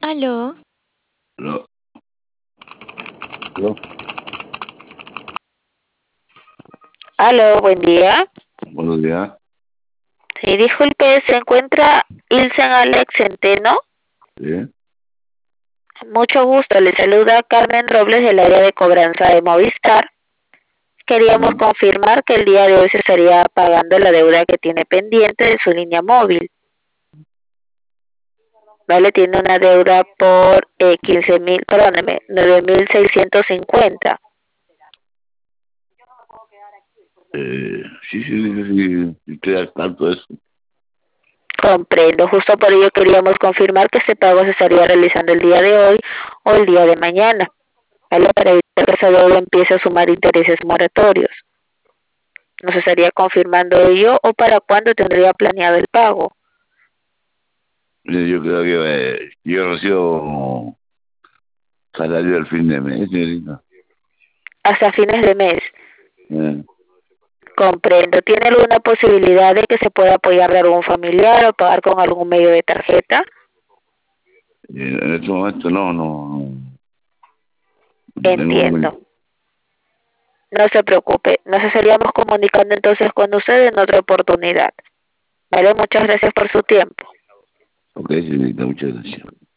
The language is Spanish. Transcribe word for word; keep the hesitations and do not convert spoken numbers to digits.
Aló. Aló, aló, Aló, buen día. buenos días. Sí, disculpe, ¿se encuentra Ilsen Alex Centeno? Sí, Mucho gusto, le saluda Carmen Robles del área de cobranza de Movistar. Queríamos sí. confirmar que el día de hoy se estaría pagando la deuda que tiene pendiente de su línea móvil. Vale, tiene una deuda por eh, quince mil, perdóneme, nueve mil seiscientos cincuenta. Eh, sí, sí, sí, sí, sí, estoy al tanto de eso. Comprendo, justo por ello queríamos confirmar que este pago se estaría realizando el día de hoy o el día de mañana, ¿vale? Para evitar que esa deuda empiece a sumar intereses moratorios. ¿Nos estaría confirmando ello o para cuándo tendría planeado el pago? Mire, yo creo que eh, yo recibo salario del fin de mes, señorita. Hasta fines de mes. Eh, Comprendo. ¿Tiene alguna posibilidad de que se pueda apoyar de algún familiar o pagar con algún medio de tarjeta? y en este momento no, no, no tengo muy... Entiendo. No se preocupe. Nos estaríamos comunicando entonces con usted en otra oportunidad. Vale, muchas gracias por su tiempo. Ok, señorita, muchas gracias.